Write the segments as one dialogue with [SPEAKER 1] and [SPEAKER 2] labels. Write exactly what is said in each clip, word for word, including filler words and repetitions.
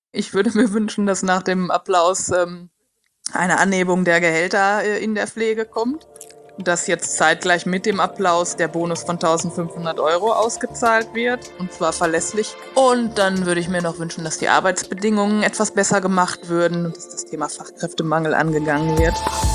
[SPEAKER 1] Ich würde mir wünschen, dass nach dem Applaus ähm, eine Anhebung der Gehälter äh, in der Pflege kommt. Dass jetzt zeitgleich mit dem Applaus der Bonus von eintausendfünfhundert Euro ausgezahlt wird, und zwar verlässlich. Und dann würde ich mir noch wünschen, dass die Arbeitsbedingungen etwas besser gemacht würden und dass das Thema Fachkräftemangel angegangen wird.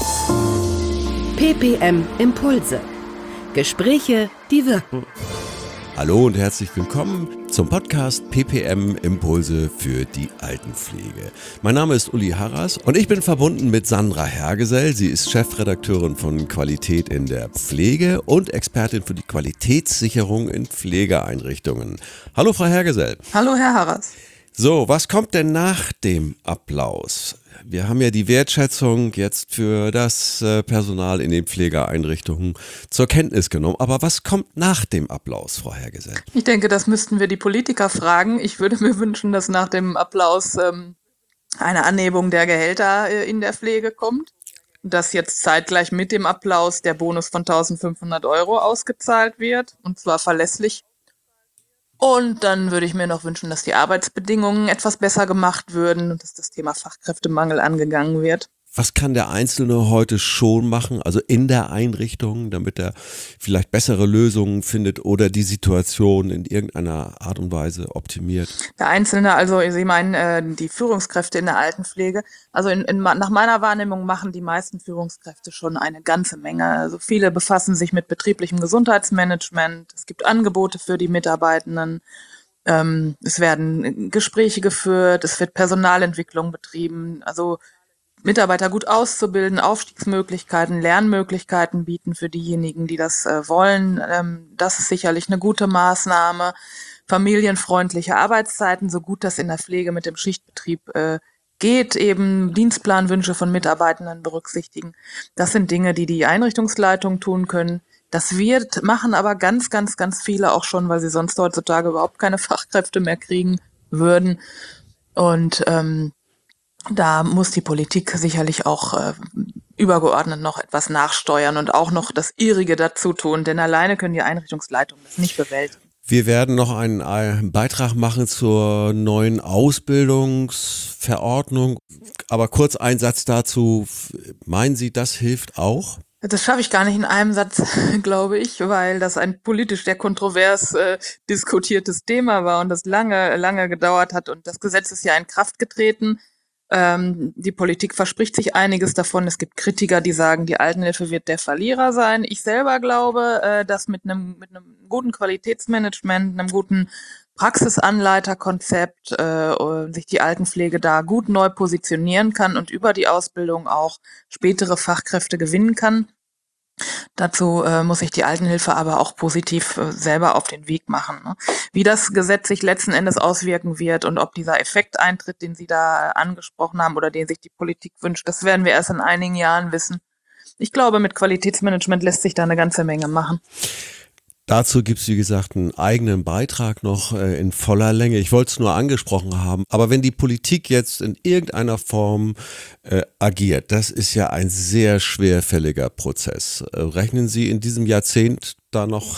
[SPEAKER 2] P P M Impulse. Gespräche, die wirken.
[SPEAKER 3] Hallo und herzlich willkommen zum Podcast P P M Impulse für die Altenpflege. Mein Name ist Uli Harras und ich bin verbunden mit Sandra Hergesell. Sie ist Chefredakteurin von Qualität in der Pflege und Expertin für die Qualitätssicherung in Pflegeeinrichtungen. Hallo Frau Hergesell.
[SPEAKER 1] Hallo Herr Harras.
[SPEAKER 3] So, was kommt denn nach dem Applaus? Wir haben ja die Wertschätzung jetzt für das äh, Personal in den Pflegeeinrichtungen zur Kenntnis genommen. Aber was kommt nach dem Applaus, Frau Hergesell?
[SPEAKER 1] Ich denke, das müssten wir die Politiker fragen. Ich würde mir wünschen, dass nach dem Applaus ähm, eine Anhebung der Gehälter äh, in der Pflege kommt. Dass jetzt zeitgleich mit dem Applaus der Bonus von eintausendfünfhundert Euro ausgezahlt wird, und zwar verlässlich. Und dann würde ich mir noch wünschen, dass die Arbeitsbedingungen etwas besser gemacht würden und dass das Thema Fachkräftemangel angegangen wird.
[SPEAKER 3] Was kann der Einzelne heute schon machen, also in der Einrichtung, damit er vielleicht bessere Lösungen findet oder die Situation in irgendeiner Art und Weise optimiert?
[SPEAKER 1] Der Einzelne, also Sie meinen äh, die Führungskräfte in der Altenpflege, also in, in, nach meiner Wahrnehmung machen die meisten Führungskräfte schon eine ganze Menge. Also viele befassen sich mit betrieblichem Gesundheitsmanagement, es gibt Angebote für die Mitarbeitenden, ähm, es werden Gespräche geführt, es wird Personalentwicklung betrieben, also Mitarbeiter gut auszubilden, Aufstiegsmöglichkeiten, Lernmöglichkeiten bieten für diejenigen, die das äh, wollen. Ähm, das ist sicherlich eine gute Maßnahme. Familienfreundliche Arbeitszeiten, so gut das in der Pflege mit dem Schichtbetrieb äh, geht, eben Dienstplanwünsche von Mitarbeitenden berücksichtigen. Das sind Dinge, die die Einrichtungsleitung tun können. Das wird machen aber ganz, ganz, ganz viele auch schon, weil sie sonst heutzutage überhaupt keine Fachkräfte mehr kriegen würden. Und ähm, da muss die Politik sicherlich auch äh, übergeordnet noch etwas nachsteuern und auch noch das Ihrige dazu tun, denn alleine können die Einrichtungsleitungen das nicht bewältigen.
[SPEAKER 3] Wir werden noch einen, einen Beitrag machen zur neuen Ausbildungsverordnung, aber kurz ein Satz dazu. Meinen Sie, das hilft auch?
[SPEAKER 1] Das schaffe ich gar nicht in einem Satz, glaube ich, weil das ein politisch sehr kontrovers äh, diskutiertes Thema war und das lange, lange gedauert hat und das Gesetz ist ja in Kraft getreten. Ähm, die Politik verspricht sich einiges davon. Es gibt Kritiker, die sagen, die Altenhilfe wird der Verlierer sein. Ich selber glaube, äh, dass mit einem mit einem guten Qualitätsmanagement, einem guten Praxisanleiterkonzept äh, sich die Altenpflege da gut neu positionieren kann und über die Ausbildung auch spätere Fachkräfte gewinnen kann. Dazu äh, muss sich die Altenhilfe aber auch positiv äh, selber auf den Weg machen. Ne? Wie das Gesetz sich letzten Endes auswirken wird und ob dieser Effekt eintritt, den Sie da äh, angesprochen haben oder den sich die Politik wünscht, das werden wir erst in einigen Jahren wissen. Ich glaube, mit Qualitätsmanagement lässt sich da eine ganze Menge machen.
[SPEAKER 3] Dazu gibt es, wie gesagt, einen eigenen Beitrag noch äh, in voller Länge. Ich wollte es nur angesprochen haben. Aber wenn die Politik jetzt in irgendeiner Form äh, agiert, das ist ja ein sehr schwerfälliger Prozess. Äh, rechnen Sie in diesem Jahrzehnt da noch,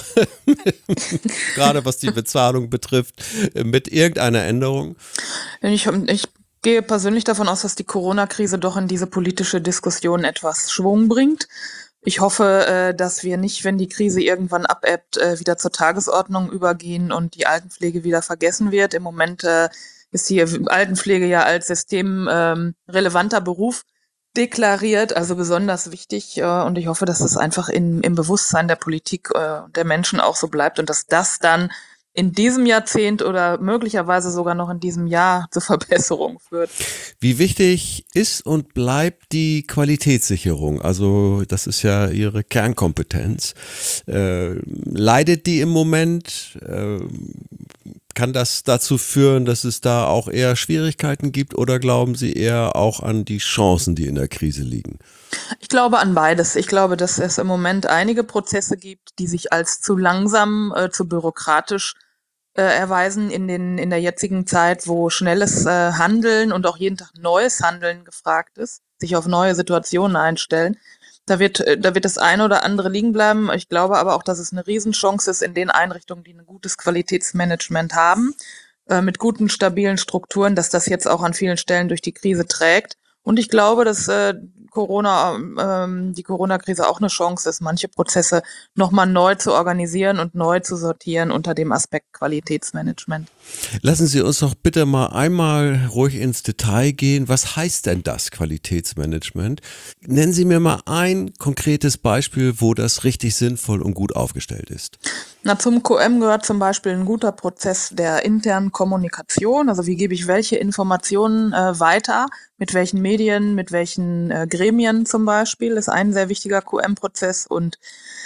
[SPEAKER 3] gerade was die Bezahlung betrifft, äh, mit irgendeiner Änderung?
[SPEAKER 1] Ich, ich gehe persönlich davon aus, dass die Corona-Krise doch in diese politische Diskussion etwas Schwung bringt. Ich hoffe, äh, dass wir nicht, wenn die Krise irgendwann abebbt, äh, wieder zur Tagesordnung übergehen und die Altenpflege wieder vergessen wird. Im Moment äh, ist die Altenpflege ja als systemrelevanter ähm, Beruf deklariert, also besonders wichtig. Äh, und ich hoffe, dass das einfach in, im Bewusstsein der Politik äh, und der Menschen auch so bleibt und dass das dann in diesem Jahrzehnt oder möglicherweise sogar noch in diesem Jahr zur Verbesserung führt.
[SPEAKER 3] Wie wichtig ist und bleibt die Qualitätssicherung? Also das ist ja Ihre Kernkompetenz. Äh, leidet die im Moment? Äh, kann das dazu führen, dass es da auch eher Schwierigkeiten gibt oder glauben Sie eher auch an die Chancen, die in der Krise liegen?
[SPEAKER 1] Ich glaube an beides. Ich glaube, dass es im Moment einige Prozesse gibt, die sich als zu langsam, äh, zu bürokratisch äh, erweisen in den in der jetzigen Zeit, wo schnelles äh, Handeln und auch jeden Tag neues Handeln gefragt ist, sich auf neue Situationen einstellen. Da wird äh, da wird das eine oder andere liegen bleiben. Ich glaube aber auch, dass es eine Riesenchance ist in den Einrichtungen, die ein gutes Qualitätsmanagement haben, äh, mit guten, stabilen Strukturen, dass das jetzt auch an vielen Stellen durch die Krise trägt. Und ich glaube, dass äh, Corona, ähm, die Corona-Krise auch eine Chance ist, manche Prozesse nochmal neu zu organisieren und neu zu sortieren unter dem Aspekt Qualitätsmanagement.
[SPEAKER 3] Lassen Sie uns doch bitte mal einmal ruhig ins Detail gehen. Was heißt denn das Qualitätsmanagement? Nennen Sie mir mal ein konkretes Beispiel, wo das richtig sinnvoll und gut aufgestellt ist.
[SPEAKER 1] Na, zum Q M gehört zum Beispiel ein guter Prozess der internen Kommunikation. Also wie gebe ich welche Informationen äh, weiter, mit welchen Medien, mit welchen äh, Gremien zum Beispiel, ist ein sehr wichtiger Q M-Prozess. Und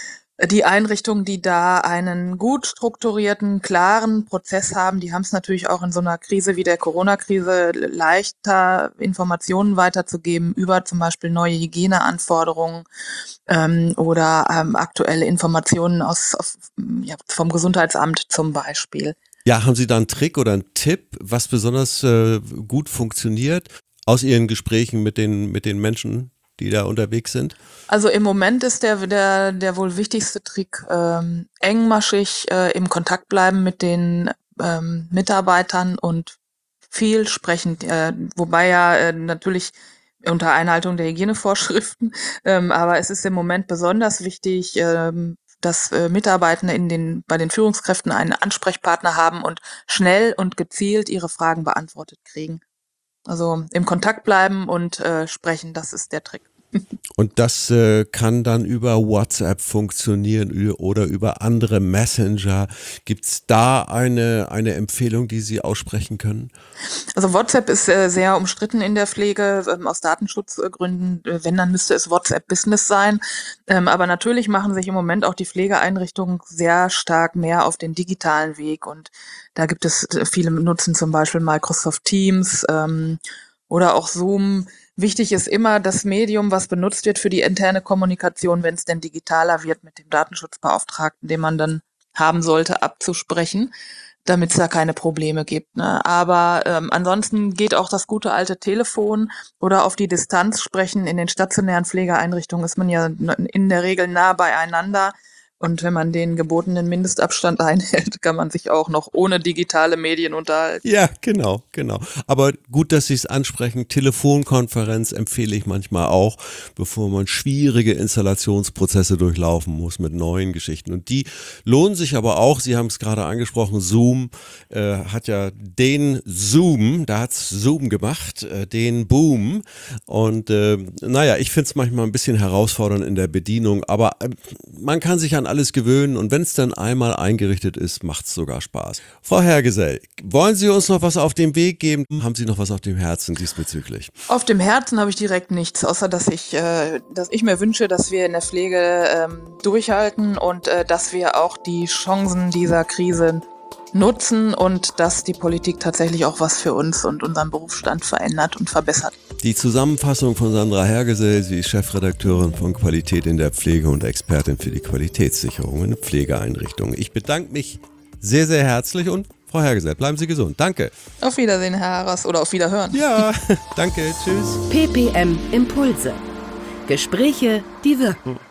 [SPEAKER 1] die Einrichtungen, die da einen gut strukturierten, klaren Prozess haben, die haben es natürlich auch in so einer Krise wie der Corona-Krise leichter, Informationen weiterzugeben über zum Beispiel neue Hygieneanforderungen ähm, oder ähm, aktuelle Informationen aus, auf, ja, vom Gesundheitsamt zum Beispiel.
[SPEAKER 3] Ja, haben Sie da einen Trick oder einen Tipp, was besonders äh, gut funktioniert aus Ihren Gesprächen mit den, mit den Menschen, die da unterwegs sind?
[SPEAKER 1] Also im Moment ist der der der wohl wichtigste Trick ähm, engmaschig äh, im Kontakt bleiben mit den ähm, Mitarbeitern und viel sprechen, äh, wobei ja äh, natürlich unter Einhaltung der Hygienevorschriften, ähm, aber es ist im Moment besonders wichtig, ähm, dass äh, Mitarbeitende in den bei den Führungskräften einen Ansprechpartner haben und schnell und gezielt ihre Fragen beantwortet kriegen. Also im Kontakt bleiben und äh, sprechen, das ist der Trick.
[SPEAKER 3] Und das äh, kann dann über WhatsApp funktionieren oder über andere Messenger. Gibt es da eine, eine Empfehlung, die Sie aussprechen können?
[SPEAKER 1] Also WhatsApp ist äh, sehr umstritten in der Pflege, ähm, aus Datenschutzgründen. Äh, wenn, dann müsste es WhatsApp Business sein. Ähm, aber natürlich machen sich im Moment auch die Pflegeeinrichtungen sehr stark mehr auf den digitalen Weg. Und da gibt es äh, viele nutzen zum Beispiel Microsoft Teams ähm, oder auch Zoom. Wichtig ist immer das Medium, was benutzt wird für die interne Kommunikation, wenn es denn digitaler wird, mit dem Datenschutzbeauftragten, den man dann haben sollte, abzusprechen, damit es da keine Probleme gibt. Ne? Aber ähm, ansonsten geht auch das gute alte Telefon oder auf die Distanz sprechen. In den stationären Pflegeeinrichtungen ist man ja in der Regel nah beieinander. Und wenn man den gebotenen Mindestabstand einhält, kann man sich auch noch ohne digitale Medien unterhalten.
[SPEAKER 3] Ja, genau, genau. Aber gut, dass Sie es ansprechen. Telefonkonferenz empfehle ich manchmal auch, bevor man schwierige Installationsprozesse durchlaufen muss mit neuen Geschichten. Und die lohnen sich aber auch. Sie haben es gerade angesprochen, Zoom äh, hat ja den Zoom, da hat's Zoom gemacht, äh, den Boom. Und äh, naja, ich finde es manchmal ein bisschen herausfordernd in der Bedienung, aber äh, man kann sich an alles gewöhnen und wenn es dann einmal eingerichtet ist, macht es sogar Spaß. Frau Herrgesell, wollen Sie uns noch was auf den Weg geben? Haben Sie noch was auf dem Herzen diesbezüglich?
[SPEAKER 1] Auf dem Herzen habe ich direkt nichts, außer dass ich, äh, dass ich mir wünsche, dass wir in der Pflege ähm, durchhalten und äh, dass wir auch die Chancen dieser Krise nutzen und dass die Politik tatsächlich auch was für uns und unseren Berufsstand verändert und verbessert.
[SPEAKER 3] Die Zusammenfassung von Sandra Herrgesell, sie ist Chefredakteurin von Qualität in der Pflege und Expertin für die Qualitätssicherung in Pflegeeinrichtungen. Ich bedanke mich sehr, sehr herzlich und Frau Herrgesell, bleiben Sie gesund. Danke.
[SPEAKER 1] Auf Wiedersehen, Herr Harras, oder auf Wiederhören.
[SPEAKER 3] Ja, danke, tschüss.
[SPEAKER 2] P P M Impulse. Gespräche, die wirken.